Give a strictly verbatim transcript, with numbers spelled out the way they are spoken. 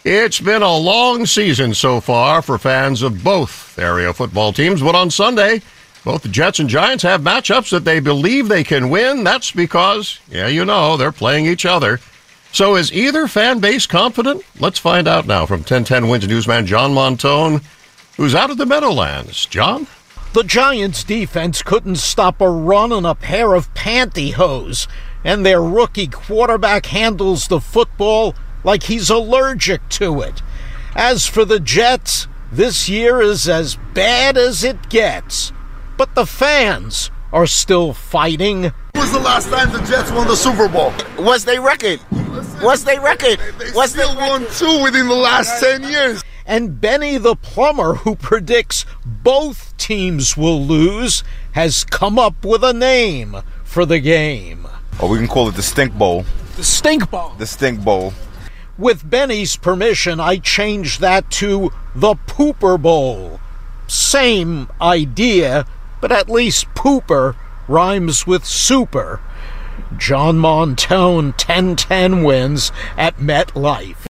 It's been a long season so far for fans of both area football teams, but on Sunday, both the Jets and Giants have matchups that they believe they can win. That's because, yeah, you know, they're playing each other. So is either fan base confident? Let's find out now from ten ten Wins newsman John Montone, who's out of the Meadowlands. John? The Giants' defense couldn't stop a run on a pair of pantyhose, and their rookie quarterback handles the football like he's allergic to it. As for the Jets, this year is as bad as it gets. But the fans are still fighting. When was the last time the Jets won the Super Bowl? What's their record? What's their record? They, they What's still their won two within the last ten years. And Benny the plumber, who predicts both teams will lose, has come up with a name for the game. Or we can call it the Stink Bowl. The Stink Bowl. The Stink Bowl. With Benny's permission, I changed that to the Pooper Bowl. Same idea, but at least Pooper rhymes with super. John Montone, ten ten Wins at MetLife.